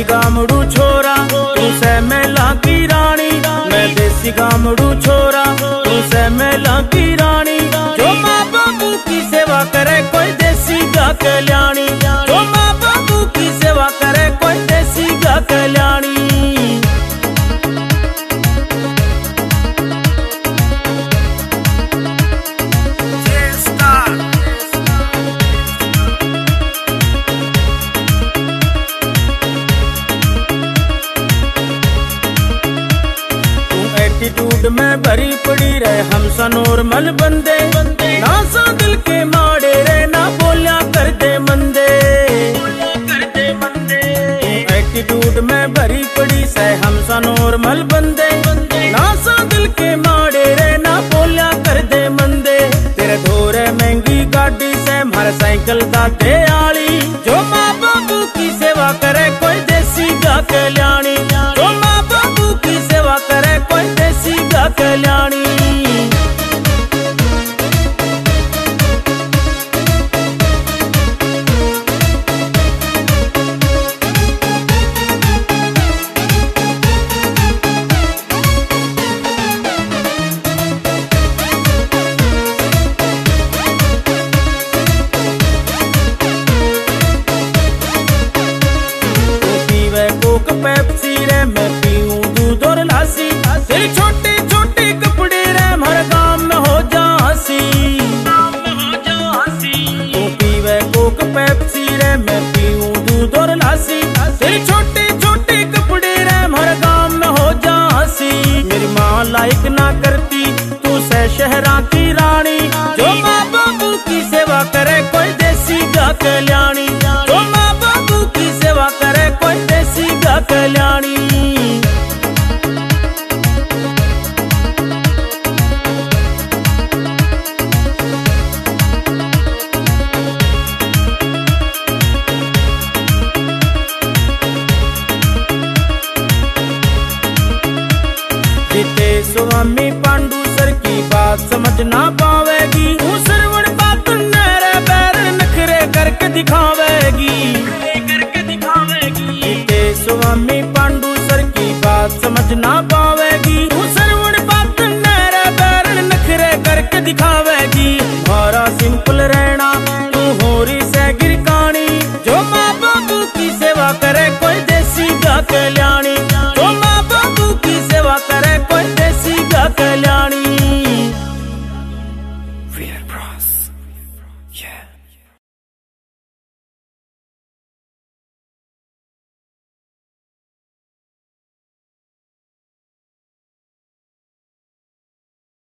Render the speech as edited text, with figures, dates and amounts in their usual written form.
देसी गामड़ू छोरा तू से मेला की रानी, मैं देसी गामड़ू छोरा तू से मेला की रानी। जो माँ बाबू की सेवा करे कोई देसी गा कल्याणी, जो माँ बाबू की सेवा करे कोई देसी गा कल्याणी। एटीट्यूड में भरी पड़ी रहे हम सा नॉर्मल बंदे, ना सा दिल के माड़े रे ना बोलिया कर दे मंदे। एटीट्यूड में भरी पड़ी से हम सा नॉर्मल बंदे, ना सा दिल के माड़े रे ना बोलिया कर दे मंदे। तेरे धोरे महंगी गाड़ी से मार साइकिल दाते आली, जो माँ बाबू की सेवा करे कोई देसी गा कल्याणी, जो माँ बाबू की सेवा करे कोई देसी गा कल्याणी। पेप्सी रे मैं पीऊं दूध और लासी, तेरे छोटे छोटे कपड़े रे हर काम में हो जा हंसी। तू पीवे कोक पेप्सी रे मैं पीऊं दूध और लासी, तेरे छोटे छोटे कपड़े रे हर काम में हो जा हंसी। मेरी माँ लाइक ना करती तू से शहरा की रानी, जो माँ बाबू की सेवा करे कोई देसी गा कल्याणी, जो माँ बाबू की सेवा करे कोई देसी गा कल्याणी। जीते स्वामी पांडु सर की बात समझ ना पाऊं,